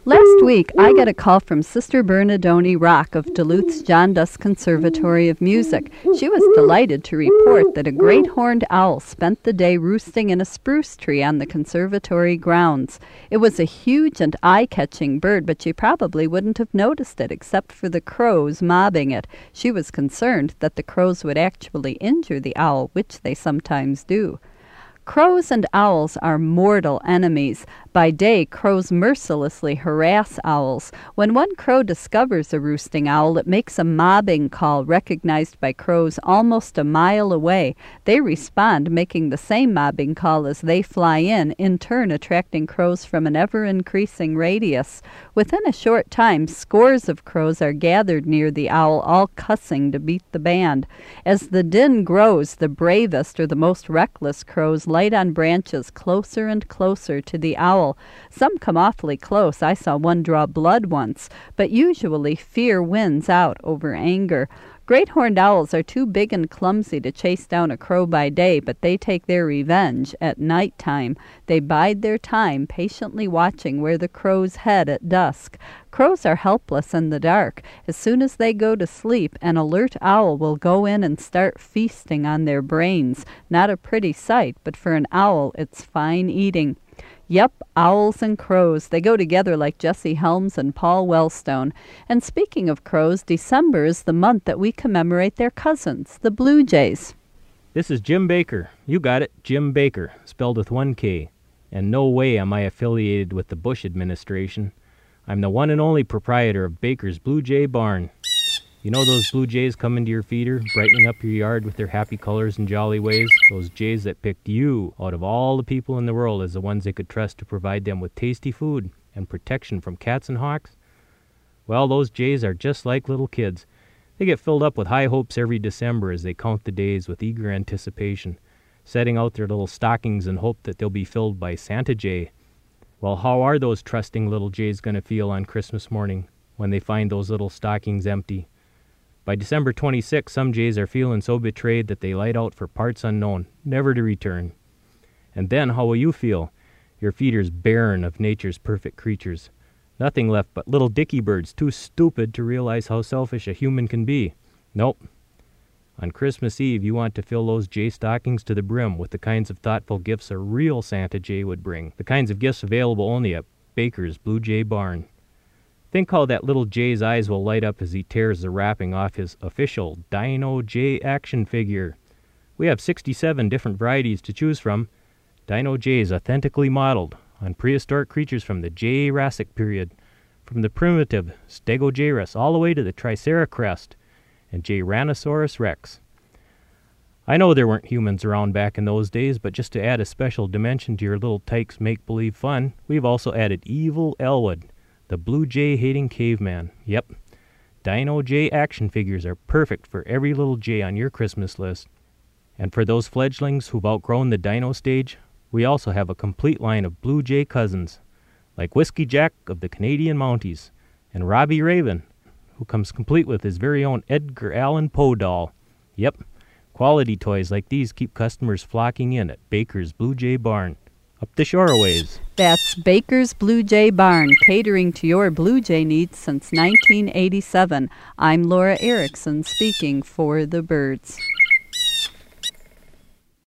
Last week, I got a call from Sister Bernadone Rock of Duluth's John Duss Conservatory of Music. She was delighted to report that a great horned owl spent the day roosting in a spruce tree on the conservatory grounds. It was a huge and eye-catching bird, but she probably wouldn't have noticed it except for the crows mobbing it. She was concerned that the crows would actually injure the owl, which they sometimes do. Crows and owls are mortal enemies. By day, crows mercilessly harass owls. When one crow discovers a roosting owl, it makes a mobbing call recognized by crows almost a mile away. They respond, making the same mobbing call as they fly in turn attracting crows from an ever-increasing radius. Within a short time, scores of crows are gathered near the owl, all cussing to beat the band. As the din grows, the bravest or the most reckless crows light on branches closer and closer to the owl. Some come awfully close. I saw one draw blood once, but usually fear wins out over anger. Great horned owls are too big and clumsy to chase down a crow by day, but they take their revenge at night time. They bide their time, patiently watching where the crows head at dusk. Crows are helpless in the dark. As soon as they go to sleep, an alert owl will go in and start feasting on their brains. Not a pretty sight, but for an owl, it's fine eating. Yep, owls and crows. They go together like Jesse Helms and Paul Wellstone. And speaking of crows, December is the month that we commemorate their cousins, the Blue Jays. This is Jim Baker. You got it, Jim Baker, spelled with one K. And no way am I affiliated with the Bush administration. I'm the one and only proprietor of Baker's Blue Jay Barn. You know those blue jays come into your feeder, brightening up your yard with their happy colors and jolly ways? Those jays that picked you out of all the people in the world as the ones they could trust to provide them with tasty food and protection from cats and hawks? Well, those jays are just like little kids. They get filled up with high hopes every December as they count the days with eager anticipation, setting out their little stockings in hope that they'll be filled by Santa Jay. Well, how are those trusting little jays going to feel on Christmas morning when they find those little stockings empty? By December 26, some jays are feeling so betrayed that they light out for parts unknown, never to return. And then how will you feel? Your feeder's barren of nature's perfect creatures. Nothing left but little dicky birds too stupid to realize how selfish a human can be. Nope. On Christmas Eve, you want to fill those jay stockings to the brim with the kinds of thoughtful gifts a real Santa Jay would bring. The kinds of gifts available only at Baker's Blue Jay Barn. Think how that little jay's eyes will light up as he tears the wrapping off his official Dino Jay action figure. We have 67 different varieties to choose from. Dino Jays authentically modeled on prehistoric creatures from the Jurassic period, from the primitive Stegosaurus all the way to the Triceracrest and Tyrannosaurus rex. I know there weren't humans around back in those days, but just to add a special dimension to your little tyke's make-believe fun, we've also added Evil Elwood, the blue jay-hating caveman. Yep, Dino Jay action figures are perfect for every little jay on your Christmas list. And for those fledglings who've outgrown the dino stage, we also have a complete line of blue jay cousins, like Whiskey Jack of the Canadian Mounties, and Robbie Raven, who comes complete with his very own Edgar Allan Poe doll. Yep, quality toys like these keep customers flocking in at Baker's Blue Jay Barn, up the shore a ways. That's Baker's Blue Jay Barn, catering to your Blue Jay needs since 1987. I'm Laura Erickson, speaking for the birds.